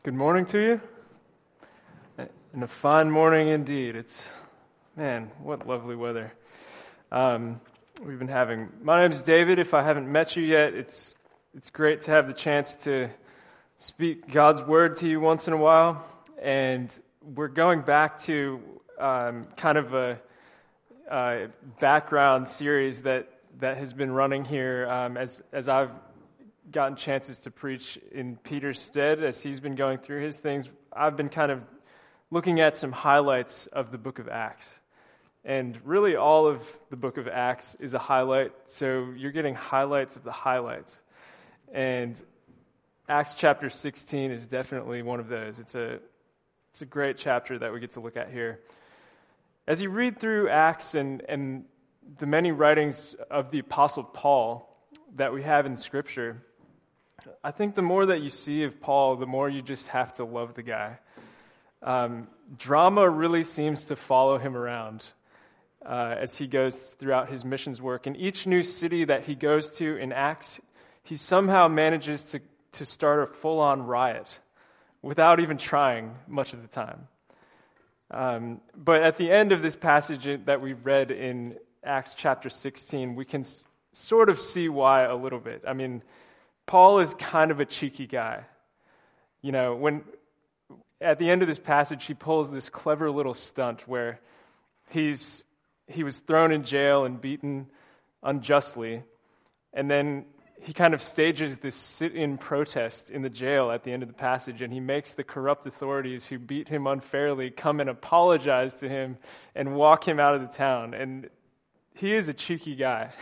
Good morning to you. And a fine morning indeed. What lovely weather we've been having. My name is David. If I haven't met you yet, it's great to have the chance to speak God's word to you once in a while. And we're going back to kind of a background series that has been running here as I've gotten chances to preach in Peter's stead as he's been going through his things. I've been kind of looking at some highlights of the book of Acts. And really all of the book of Acts is a highlight, so you're getting highlights of the highlights. And Acts chapter 16 is definitely one of those. It's a great chapter that we get to look at here. As you read through Acts and the many writings of the Apostle Paul that we have in Scripture, I think the more that you see of Paul, the more you just have to love the guy. Drama really seems to follow him around as he goes throughout his missions work. In each new city that he goes to in Acts, he somehow manages to start a full-on riot without even trying much of the time. But at the end of this passage that we read in Acts chapter 16, we can sort of see why a little bit. I mean, Paul is kind of a cheeky guy. You know, when at the end of this passage, he pulls this clever little stunt where he was thrown in jail and beaten unjustly, and then he kind of stages this sit-in protest in the jail at the end of the passage, and he makes the corrupt authorities who beat him unfairly come and apologize to him and walk him out of the town. And he is a cheeky guy.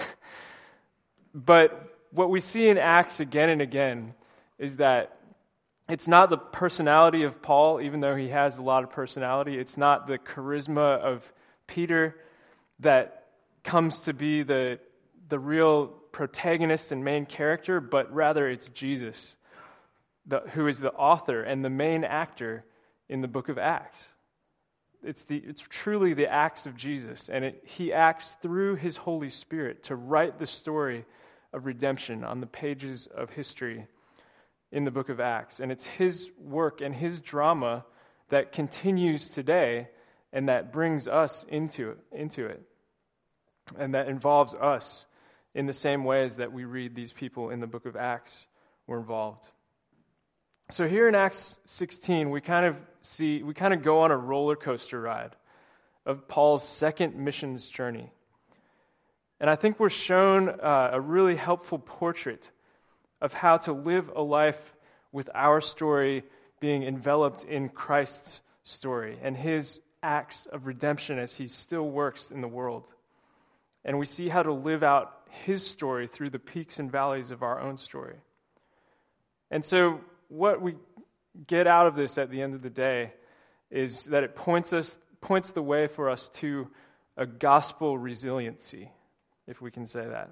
But what we see in Acts again and again is that it's not the personality of Paul, even though he has a lot of personality. It's not the charisma of Peter that comes to be the real protagonist and main character, but rather it's Jesus, who is the author and the main actor in the book of Acts. It's truly the acts of Jesus, and he acts through his Holy Spirit to write the story of redemption on the pages of history in the book of Acts. And it's his work and his drama that continues today and that brings us into it. And that involves us in the same ways that we read these people in the book of Acts were involved. So here in Acts 16, we kind of go on a roller coaster ride of Paul's second missions journey. And I think we're shown a really helpful portrait of how to live a life with our story being enveloped in Christ's story and his acts of redemption as he still works in the world. And we see how to live out his story through the peaks and valleys of our own story. And so what we get out of this at the end of the day is that it points the way for us to a gospel resiliency, if we can say that.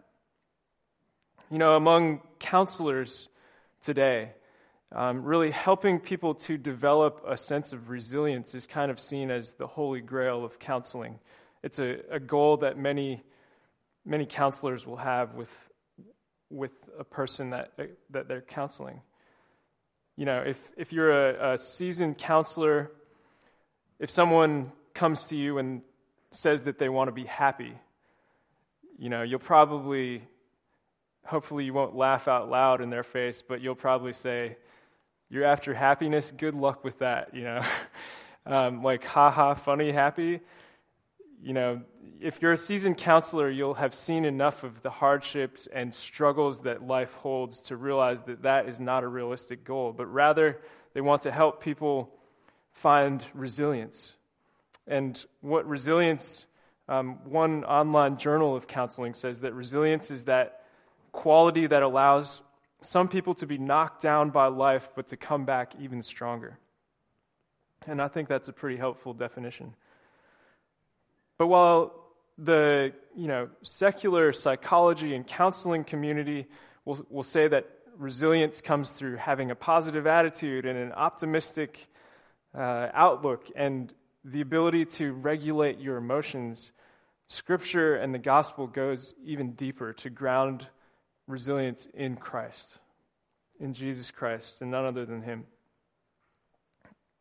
You know, among counselors today, really helping people to develop a sense of resilience is kind of seen as the holy grail of counseling. It's a goal that many counselors will have with a person that they're counseling. You know, if you're a seasoned counselor, if someone comes to you and says that they want to be happy, you know, hopefully you won't laugh out loud in their face, but you'll probably say, "You're after happiness? Good luck with that," you know. Like, haha, funny, happy. You know, if you're a seasoned counselor, you'll have seen enough of the hardships and struggles that life holds to realize that that is not a realistic goal, but rather they want to help people find resilience. And what resilience, one online journal of counseling says that resilience is that quality that allows some people to be knocked down by life, but to come back even stronger. And I think that's a pretty helpful definition. But while the secular psychology and counseling community will say that resilience comes through having a positive attitude and an optimistic outlook and the ability to regulate your emotions, Scripture and the gospel goes even deeper to ground resilience in Christ, in Jesus Christ, and none other than him.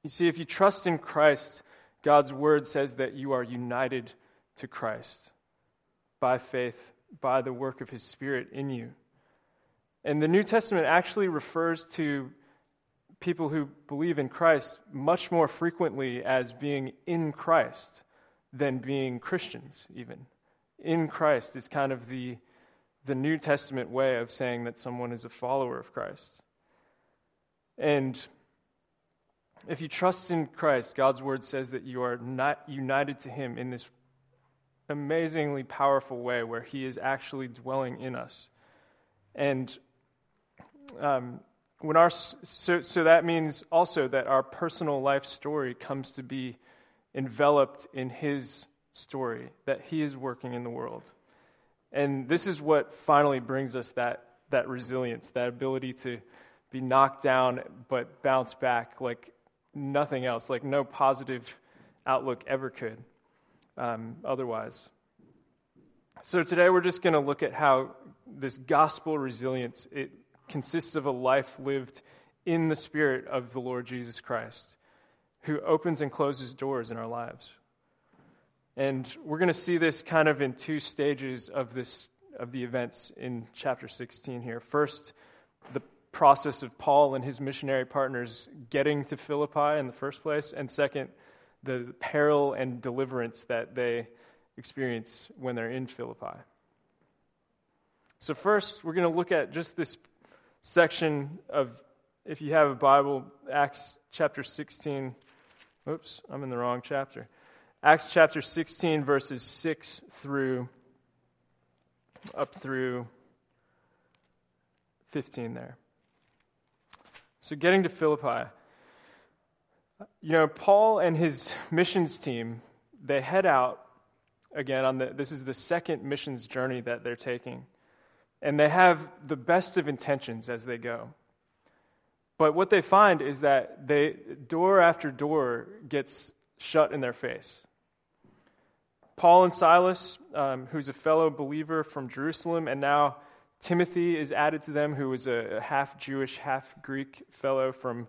You see, if you trust in Christ, God's word says that you are united to Christ by faith, by the work of his Spirit in you. And the New Testament actually refers to people who believe in Christ much more frequently as being in Christ than being Christians, even. In Christ is kind of the New Testament way of saying that someone is a follower of Christ. And if you trust in Christ, God's word says that you are not united to him in this amazingly powerful way where he is actually dwelling in us. And so that means also that our personal life story comes to be enveloped in his story, that he is working in the world. And this is what finally brings us that resilience, that ability to be knocked down but bounce back like nothing else, like no positive outlook ever could otherwise. So today we're just going to look at how this gospel resilience, it consists of a life lived in the Spirit of the Lord Jesus Christ, who opens and closes doors in our lives. And we're going to see this kind of in two stages of the events in chapter 16 here. First, the process of Paul and his missionary partners getting to Philippi in the first place, and second, the peril and deliverance that they experience when they're in Philippi. So first, we're going to look at just this section of, if you have a Bible, Acts chapter 16. Oops, I'm in the wrong chapter. Acts chapter 16, verses 6 up through 15 there. So getting to Philippi, Paul and his missions team, they head out again this is the second missions journey that they're taking. And they have the best of intentions as they go. But what they find is that door after door gets shut in their face. Paul and Silas, who's a fellow believer from Jerusalem, and now Timothy is added to them, who was a half-Jewish, half-Greek fellow from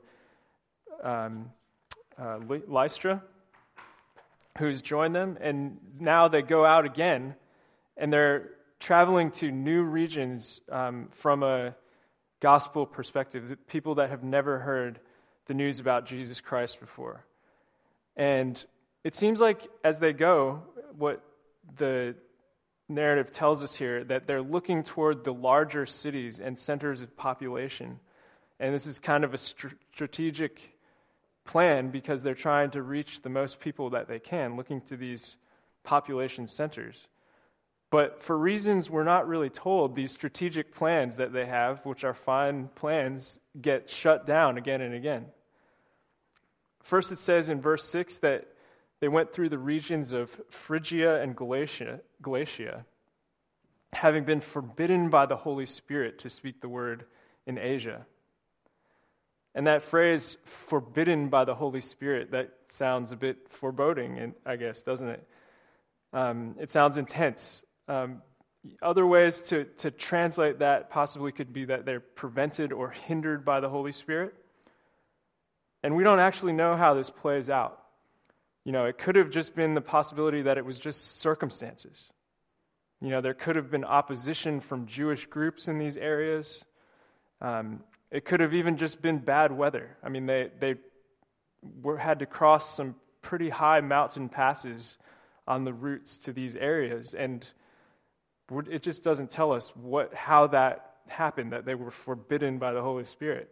Lystra, who's joined them. And now they go out again, and they're traveling to new regions from a gospel perspective, people that have never heard the news about Jesus Christ before. And it seems like as they go, what the narrative tells us here, that they're looking toward the larger cities and centers of population. And this is kind of a strategic plan because they're trying to reach the most people that they can, looking to these population centers. But for reasons we're not really told, these strategic plans that they have, which are fine plans, get shut down again and again. First it says in verse 6 that they went through the regions of Phrygia and Galatia, having been forbidden by the Holy Spirit to speak the word in Asia. And that phrase, forbidden by the Holy Spirit, that sounds a bit foreboding, I guess, doesn't it? It sounds intense. Other ways to translate that possibly could be that they're prevented or hindered by the Holy Spirit. And we don't actually know how this plays out. It could have just been the possibility that it was just circumstances. There could have been opposition from Jewish groups in these areas. It could have even just been bad weather. I mean, they had to cross some pretty high mountain passes on the routes to these areas, and it just doesn't tell us how that happened, that they were forbidden by the Holy Spirit.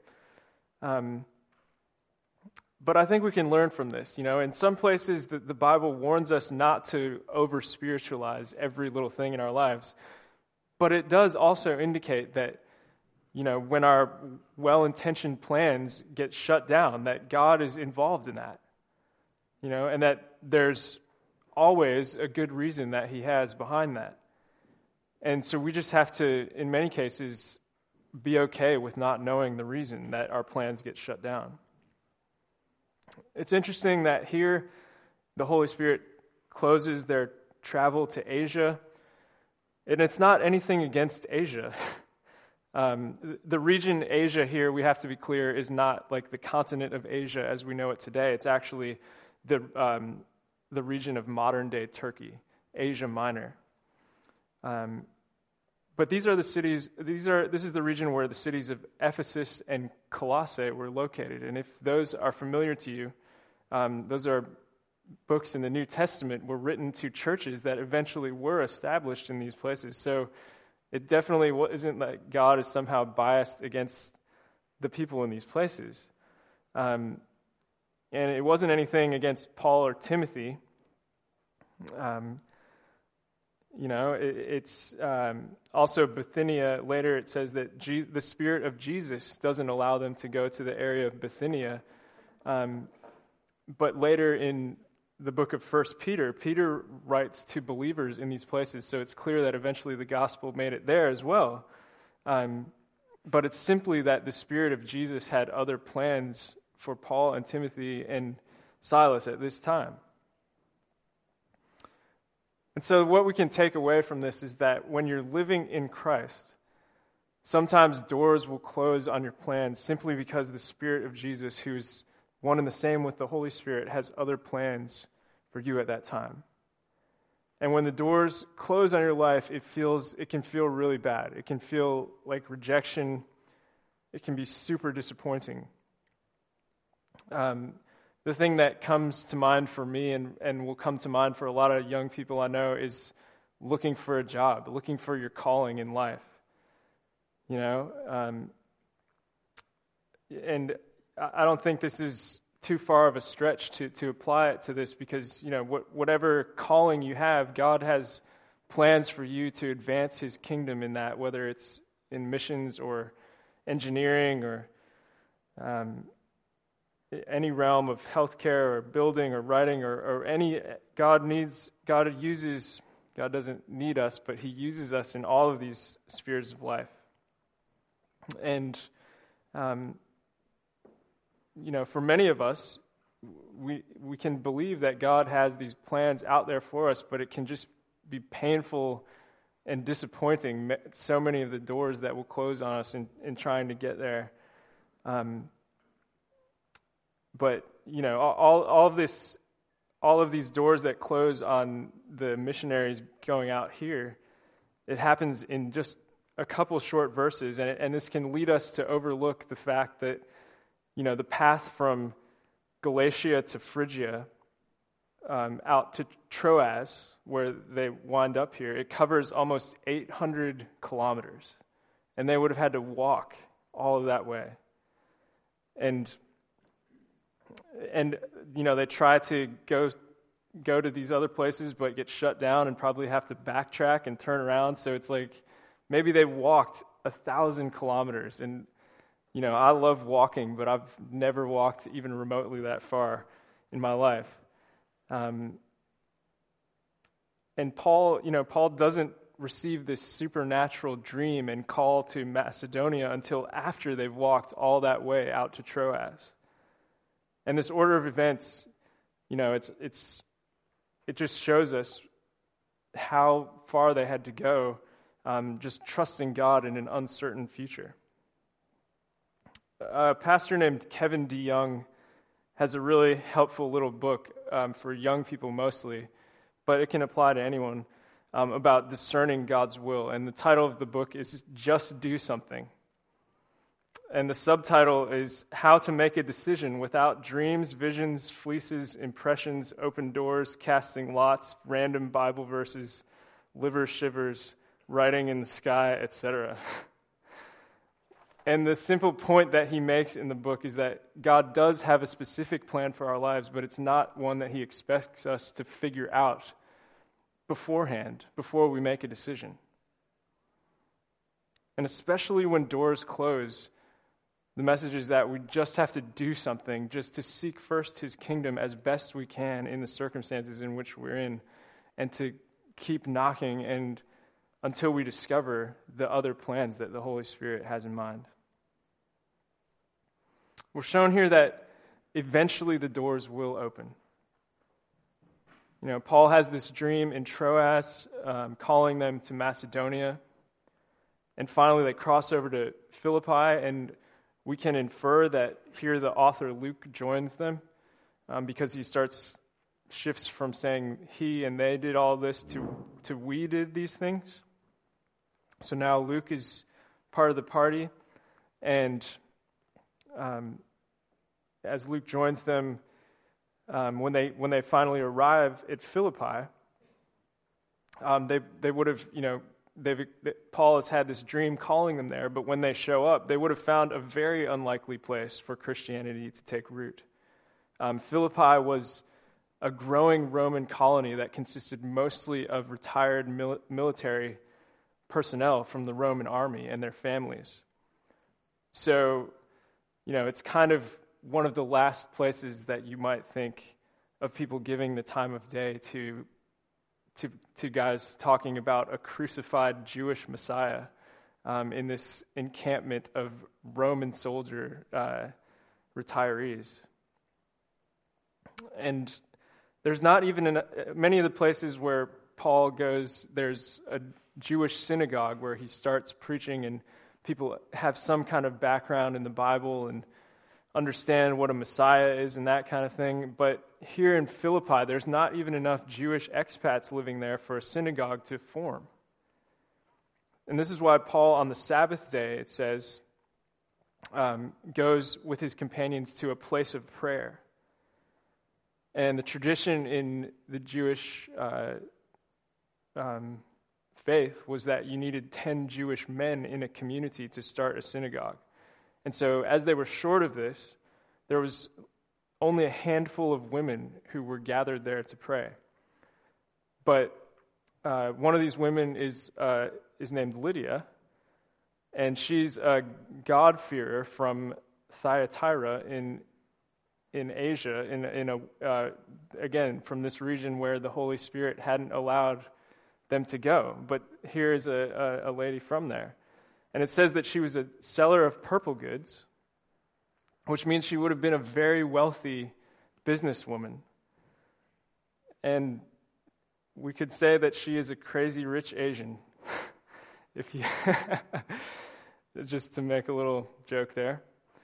But I think we can learn from this. In some places, the Bible warns us not to over-spiritualize every little thing in our lives. But it does also indicate that, when our well-intentioned plans get shut down, that God is involved in that. And that there's always a good reason that he has behind that. And so we just have to, in many cases, be okay with not knowing the reason that our plans get shut down. It's interesting that here the Holy Spirit closes their travel to Asia, and it's not anything against Asia. The region Asia here, we have to be clear, is not like the continent of Asia as we know it today. It's actually the region of modern-day Turkey, Asia Minor. But these are the cities. This is the region where the cities of Ephesus and Colossae were located. And if those are familiar to you, those are books in the New Testament were written to churches that eventually were established in these places. So it definitely isn't that God is somehow biased against the people in these places. And it wasn't anything against Paul or Timothy. It's also Bithynia. Later it says that the Spirit of Jesus doesn't allow them to go to the area of Bithynia. But later in the book of 1 Peter, Peter writes to believers in these places, so it's clear that eventually the gospel made it there as well. But it's simply that the Spirit of Jesus had other plans for Paul and Timothy and Silas at this time. And so what we can take away from this is that when you're living in Christ, sometimes doors will close on your plans simply because the Spirit of Jesus, who is one and the same with the Holy Spirit, has other plans for you at that time. And when the doors close on your life, it can feel really bad. It can feel like rejection. It can be super disappointing. The thing that comes to mind for me and will come to mind for a lot of young people I know is looking for a job, looking for your calling in life. And I don't think this is too far of a stretch to apply it to this because, whatever calling you have, God has plans for you to advance His kingdom in that, whether it's in missions or engineering or any realm of healthcare or building or writing or any. God doesn't need us, but He uses us in all of these spheres of life. And for many of us, we can believe that God has these plans out there for us, but it can just be painful and disappointing, so many of the doors that will close on us in trying to get there. But all of these doors that close on the missionaries going out here, it happens in just a couple short verses, and this can lead us to overlook the fact that the path from Galatia to Phrygia out to Troas, where they wind up here, it covers almost 800 kilometers, and they would have had to walk all of that way. And they try to go to these other places, but get shut down and probably have to backtrack and turn around. So it's like maybe they walked 1,000 kilometers. And, I love walking, but I've never walked even remotely that far in my life. And Paul doesn't receive this supernatural dream and call to Macedonia until after they've walked all that way out to Troas. And this order of events, it just shows us how far they had to go, just trusting God in an uncertain future. A pastor named Kevin DeYoung has a really helpful little book for young people mostly, but it can apply to anyone, about discerning God's will. And the title of the book is Just Do Something. And the subtitle is How to Make a Decision Without Dreams, Visions, Fleeces, Impressions, Open Doors, Casting Lots, Random Bible Verses, Liver Shivers, Writing in the Sky, etc. And the simple point that he makes in the book is that God does have a specific plan for our lives, but it's not one that He expects us to figure out beforehand, before we make a decision. And especially when doors close, the message is that we just have to do something, just to seek first His kingdom as best we can in the circumstances in which we're in, and to keep knocking and until we discover the other plans that the Holy Spirit has in mind. We're shown here that eventually the doors will open. Paul has this dream in Troas, calling them to Macedonia. And finally, they cross over to Philippi, and we can infer that here the author Luke joins them because he shifts from saying he and they did all this to we did these things. So now Luke is part of the party, and as Luke joins them, when they finally arrive at Philippi, they would have, Paul has had this dream calling them there, but when they show up, they would have found a very unlikely place for Christianity to take root. Philippi was a growing Roman colony that consisted mostly of retired military personnel from the Roman army and their families. So, it's kind of one of the last places that you might think of people giving the time of day to guys talking about a crucified Jewish Messiah in this encampment of Roman soldier retirees. And there's not even many of the places where Paul goes, there's a Jewish synagogue where he starts preaching and people have some kind of background in the Bible and understand what a Messiah is and that kind of thing. But here in Philippi, there's not even enough Jewish expats living there for a synagogue to form. And this is why Paul, on the Sabbath day, it says, goes with his companions to a place of prayer. And the tradition in the Jewish faith was that you needed 10 Jewish men in a community to start a synagogue. And so as they were short of this, there was only a handful of women who were gathered there to pray. But one of these women is named Lydia, and she's a God-fearer from Thyatira in Asia, again, from this region where the Holy Spirit hadn't allowed them to go. But here is a lady from there. And it says that she was a seller of purple goods, which means she would have been a very wealthy businesswoman. And we could say that she is a crazy rich Asian, if you just to make a little joke there.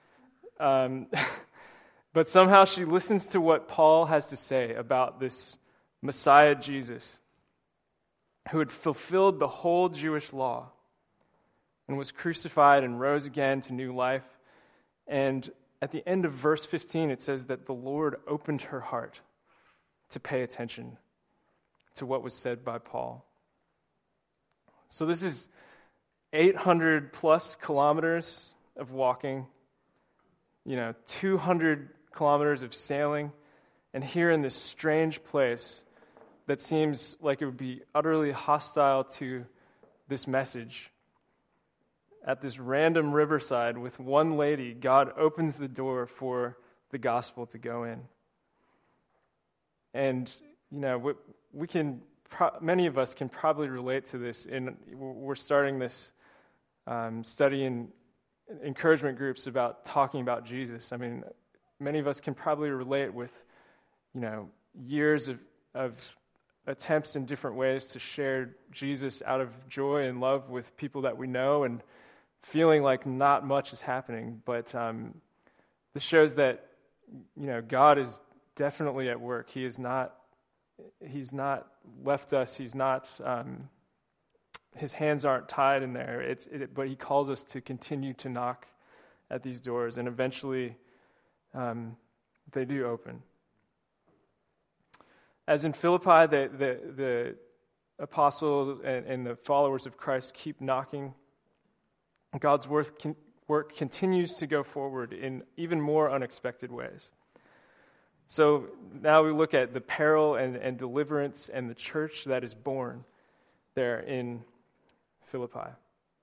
But somehow she listens to what Paul has to say about this Messiah Jesus, who had fulfilled the whole Jewish law and was crucified and rose again to new life. And at the end of verse 15, it says that the Lord opened her heart to pay attention to what was said by Paul. So this is 800 plus kilometers of walking, 200 kilometers of sailing, and here in this strange place that seems like it would be utterly hostile to this message, at this random riverside with one lady, God opens the door for the gospel to go in. And, we can, many of us can probably relate to this. We're starting this study in encouragement groups about talking about Jesus. I mean, many of us can probably relate with, years of attempts in different ways to share Jesus out of joy and love with people that we know, and feeling like not much is happening. But this shows that, God is definitely at work. He's not left us. He's not, his hands aren't tied in there. But he calls us to continue to knock at these doors, and eventually they do open. As in Philippi, the apostles and the followers of Christ keep knocking. God's work continues to go forward in even more unexpected ways. So now we look at the peril and deliverance and the church that is born there in Philippi.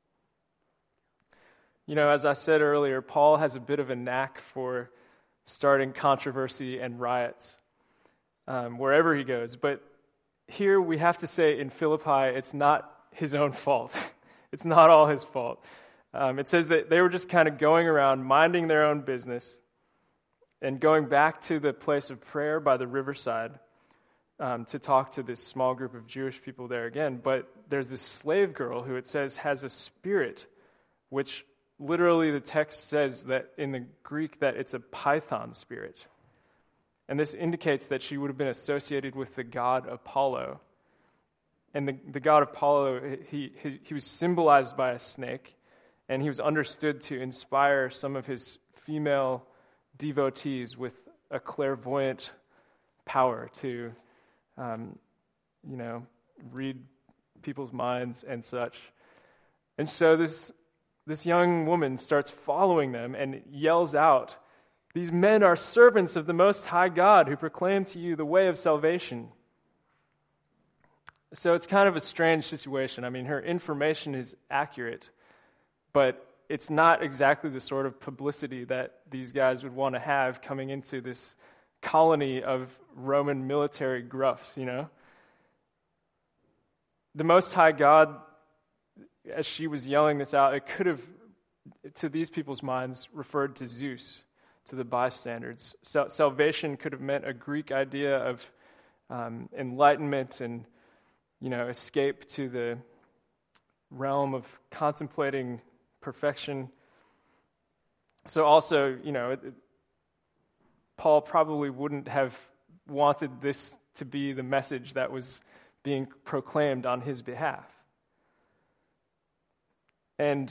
As I said earlier, Paul has a bit of a knack for starting controversy and riots wherever he goes. But here we have to say in Philippi, it's not his own fault. It's not all his fault. It says that they were just kind of going around minding their own business and going back to the place of prayer by the riverside. to talk to this small group of Jewish people there again. But there's this slave girl who it says has a spirit, which literally the text says that in the Greek that it's a python spirit. And this indicates that she would have been associated with the god Apollo. And the god Apollo, he was symbolized by a snake, and he was understood to inspire some of his female devotees with a clairvoyant power to, read people's minds and such. And so this young woman starts following them and yells out, "These men are servants of the Most High God who proclaim to you the way of salvation." So it's kind of a strange situation. I mean, her information is accurate, but it's not exactly the sort of publicity that these guys would want to have coming into this colony of Roman military gruffs, The Most High God, as she was yelling this out, it could have, to these people's minds, referred to Zeus, to the bystanders. Salvation could have meant a Greek idea of enlightenment and, escape to the realm of contemplating perfection. So also, Paul probably wouldn't have wanted this to be the message that was being proclaimed on his behalf. And,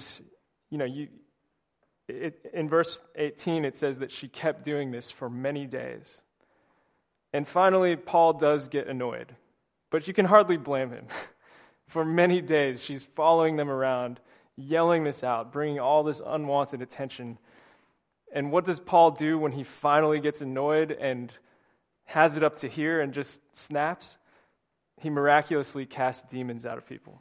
in verse 18, it says that she kept doing this for many days. And finally, Paul does get annoyed. But you can hardly blame him. For many days, she's following them around, yelling this out, bringing all this unwanted attention. And what does Paul do when he finally gets annoyed and has it up to here and just snaps? He miraculously casts demons out of people.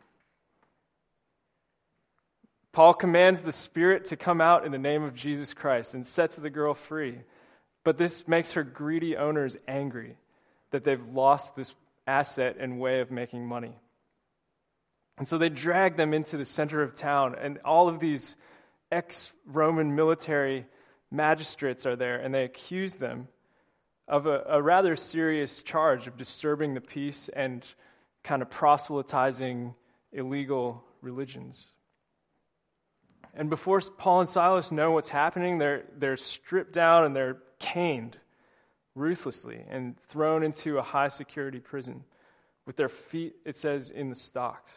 Paul commands the spirit to come out in the name of Jesus Christ and sets the girl free. But this makes her greedy owners angry that they've lost this asset and way of making money. And so they drag them into the center of town, and all of these ex-Roman military magistrates are there, and they accuse them of a rather serious charge of disturbing the peace and kind of proselytizing illegal religions. And before Paul and Silas know what's happening, they're stripped down and they're caned ruthlessly and thrown into a high-security prison with their feet, it says, in the stocks.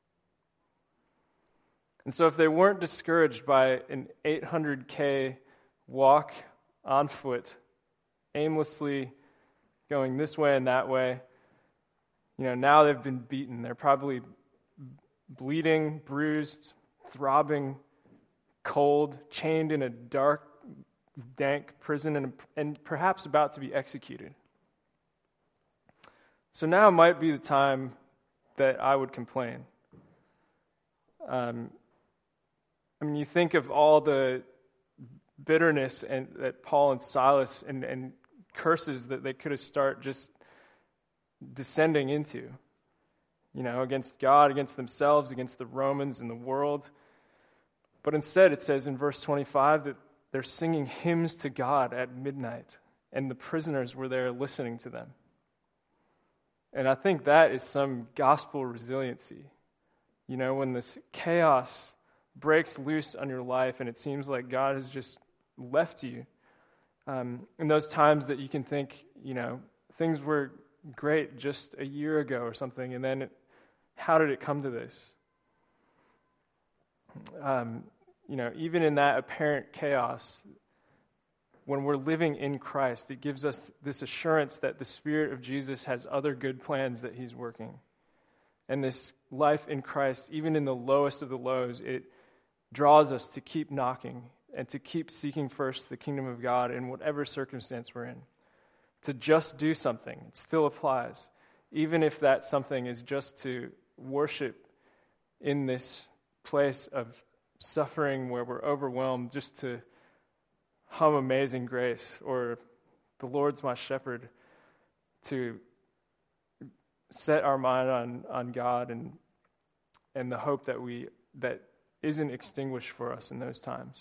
And so if they weren't discouraged by an 800K walk on foot, aimlessly going this way and that way, now they've been beaten. They're probably bleeding, bruised, throbbing, cold, chained in a dark, dank prison, and perhaps about to be executed. So now might be the time that I would complain. You think of all the bitterness and that Paul and Silas and curses that they could have start just descending into, against God, against themselves, against the Romans and the world. But instead it says in verse 25 that they're singing hymns to God at midnight, and the prisoners were there listening to them. And I think that is some gospel resiliency. When this chaos breaks loose on your life and it seems like God has just left you, in those times that you can think, things were great just a year ago or something, and then how did it come to this? Even in that apparent chaos, when we're living in Christ, it gives us this assurance that the Spirit of Jesus has other good plans that He's working. And this life in Christ, even in the lowest of the lows, it draws us to keep knocking and to keep seeking first the kingdom of God in whatever circumstance we're in. To just do something, it still applies, even if that something is just to worship in this place of suffering where we're overwhelmed, just to hum Amazing Grace or The Lord's My Shepherd, to set our mind on God and the hope that isn't extinguished for us in those times.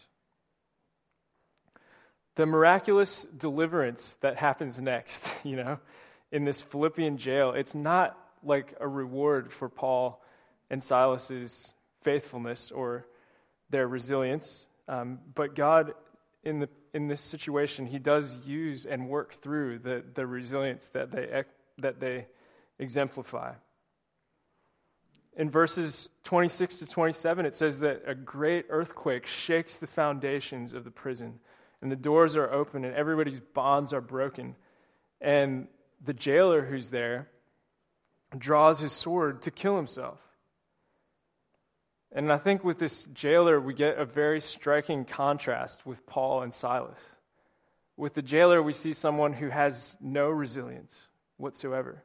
The miraculous deliverance that happens next, in this Philippian jail, it's not like a reward for Paul and Silas's faithfulness or their resilience, but God, in this situation, he does use and work through the resilience that they exemplify. In verses 26 to 27, it says that a great earthquake shakes the foundations of the prison, and the doors are open, and everybody's bonds are broken. And the jailer who's there draws his sword to kill himself. And I think with this jailer, we get a very striking contrast with Paul and Silas. With the jailer, we see someone who has no resilience whatsoever.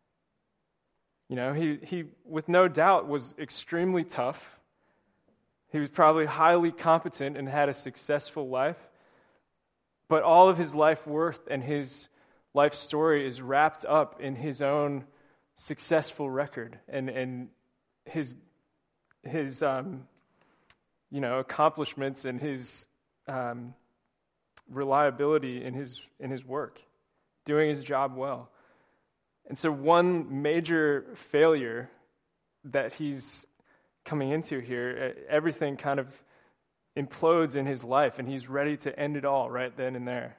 He with no doubt was extremely tough. He was probably highly competent and had a successful life. But all of his life worth and his life story is wrapped up in his own successful record and his accomplishments and his reliability in his work, doing his job well. And so one major failure that he's coming into here, everything kind of implodes in his life, and he's ready to end it all right then and there.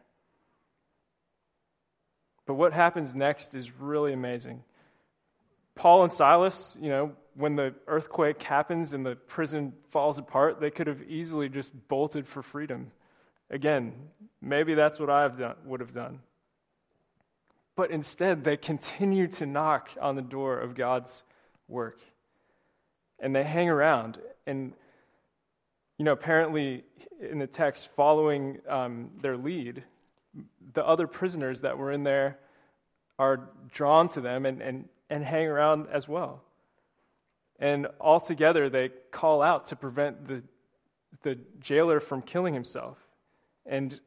But what happens next is really amazing. Paul and Silas, when the earthquake happens and the prison falls apart, they could have easily just bolted for freedom. Again, maybe that's what would have done. But instead, they continue to knock on the door of God's work. And they hang around. And, apparently in the text, following their lead, the other prisoners that were in there are drawn to them and hang around as well. And all together, they call out to prevent the jailer from killing himself. And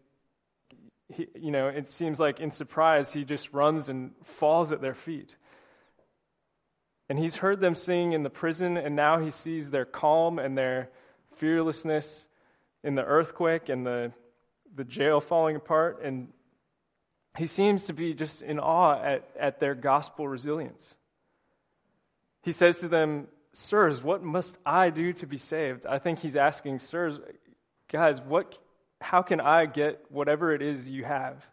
it seems like in surprise, he just runs and falls at their feet. And he's heard them sing in the prison, and now he sees their calm and their fearlessness in the earthquake and the jail falling apart. And he seems to be just in awe at their gospel resilience. He says to them, "Sirs, what must I do to be saved?" I think he's asking, "Sirs, guys, how can I get whatever it is you have?"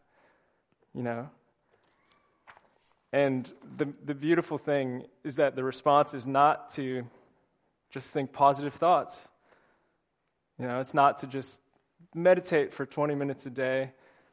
And the beautiful thing is that the response is not to just think positive thoughts. It's not to just meditate for 20 minutes a day.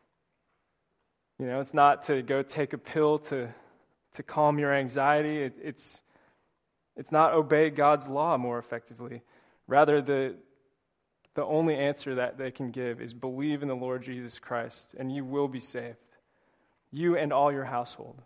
It's not to go take a pill to calm your anxiety. It's not obey God's law more effectively. Rather, the only answer that they can give is believe in the Lord Jesus Christ, and you will be saved. You and all your household.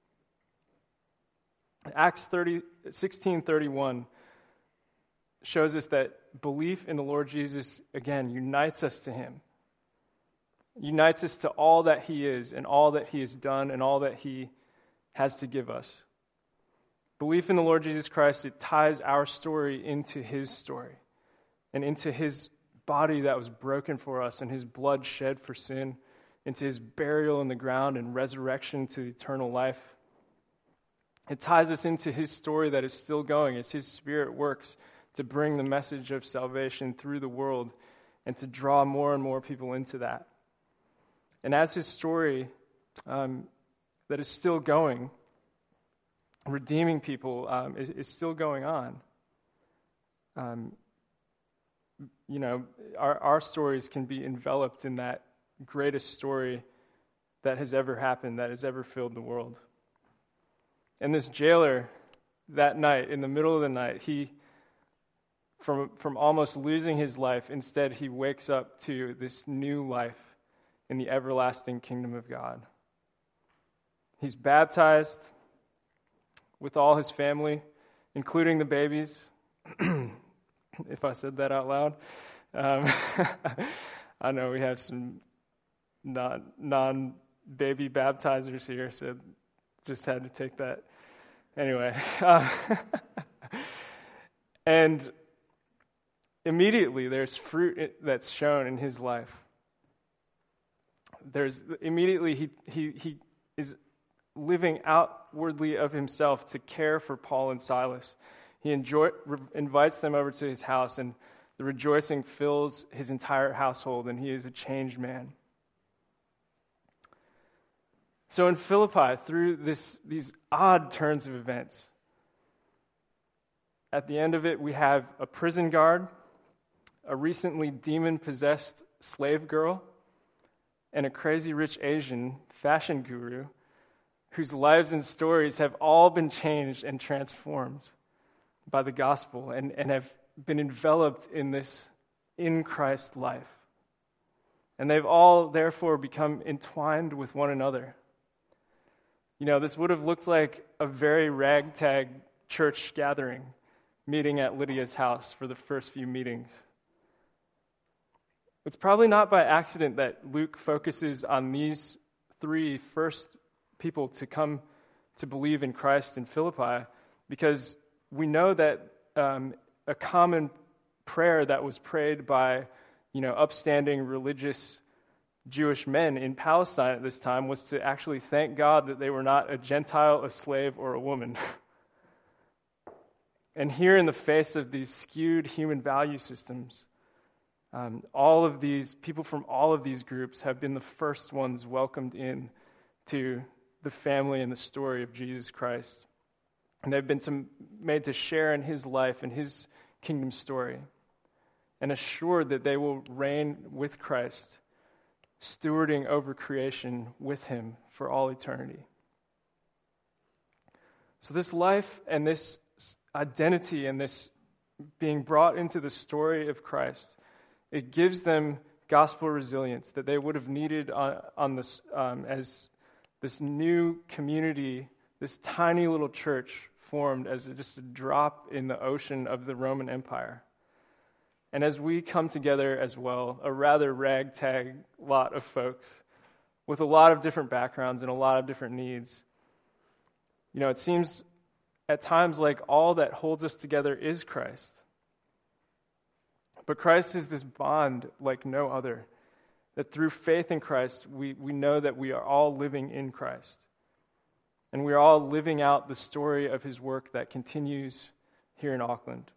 Acts 16:31 shows us that belief in the Lord Jesus, again, unites us to him. Unites us to all that he is and all that he has done and all that he has to give us. Belief in the Lord Jesus Christ, it ties our story into his story and into his body that was broken for us and his blood shed for sin, into his burial in the ground and resurrection to eternal life. It ties us into his story that is still going as his Spirit works to bring the message of salvation through the world and to draw more and more people into that. And as his story that is still going, redeeming people is still going on. Our stories can be enveloped in that greatest story that has ever happened, that has ever filled the world. And this jailer, that night, in the middle of the night, he, from almost losing his life, instead he wakes up to this new life in the everlasting kingdom of God. He's baptized with all his family, including the babies, if I said that out loud. I know we have some non-baby baptizers here, so just had to take that. Anyway, and immediately there's fruit that's shown in his life. He is living outwardly of himself to care for Paul and Silas. He invites them over to his house, and the rejoicing fills his entire household, and he is a changed man. So in Philippi, through these odd turns of events, at the end of it, we have a prison guard, a recently demon-possessed slave girl, and a crazy rich Asian fashion guru whose lives and stories have all been changed and transformed by the gospel and have been enveloped in this in Christ life. And they've all therefore become entwined with one another. You know, this would have looked like a very ragtag church gathering, meeting at Lydia's house for the first few meetings. It's probably not by accident that Luke focuses on these three first people to come to believe in Christ in Philippi, because we know that a common prayer that was prayed by, upstanding religious Jewish men in Palestine at this time was to actually thank God that they were not a Gentile, a slave, or a woman. And here, in the face of these skewed human value systems, all of these people from all of these groups have been the first ones welcomed in to the family and the story of Jesus Christ. And they've been made to share in his life and his kingdom story, and assured that they will reign with Christ, stewarding over creation with him for all eternity. So this life and this identity and this being brought into the story of Christ, it gives them gospel resilience that they would have needed on this as this new community, this tiny little church formed as just a drop in the ocean of the Roman Empire. And as we come together as well, a rather ragtag lot of folks with a lot of different backgrounds and a lot of different needs, it seems at times like all that holds us together is Christ. But Christ is this bond like no other, that through faith in Christ, we know that we are all living in Christ. And we are all living out the story of his work that continues here in Auckland.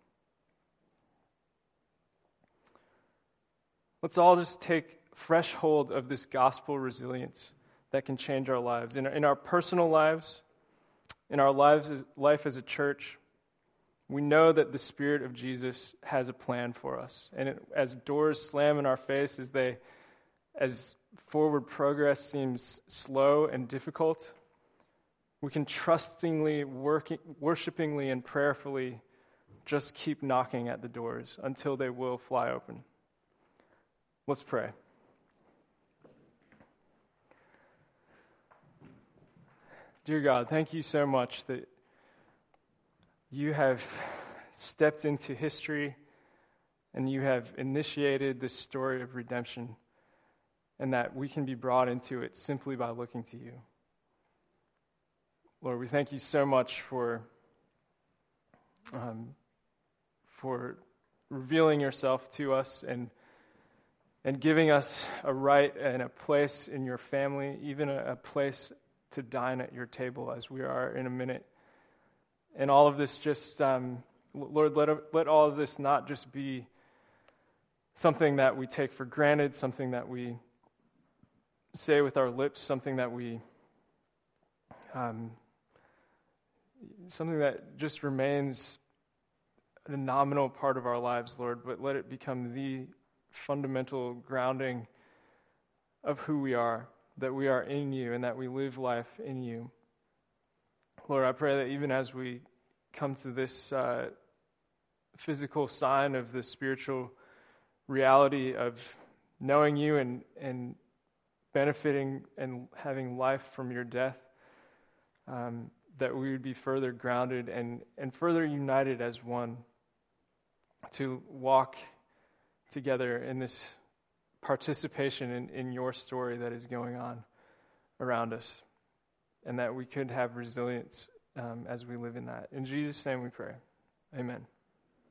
Let's all just take fresh hold of this gospel resilience that can change our lives. In our personal lives, in our life as a church, we know that the Spirit of Jesus has a plan for us. And as doors slam in our face, as forward progress seems slow and difficult, we can trustingly, worshipingly, and prayerfully just keep knocking at the doors until they will fly open. Let's pray. Dear God, thank you so much that you have stepped into history and you have initiated this story of redemption, and that we can be brought into it simply by looking to you. Lord, we thank you so much for revealing yourself to us and giving us a right and a place in your family, even a place to dine at your table as we are in a minute. And all of this just, Lord, let all of this not just be something that we take for granted, something that we say with our lips, something that just remains a nominal part of our lives, Lord, but let it become the fundamental grounding of who we are, that we are in you and that we live life in you. Lord, I pray that even as we come to this physical sign of the spiritual reality of knowing you and benefiting and having life from your death, that we would be further grounded and further united as one to walk together in this participation in your story that is going on around us, and that we could have resilience as we live in that. In Jesus' name we pray. Amen.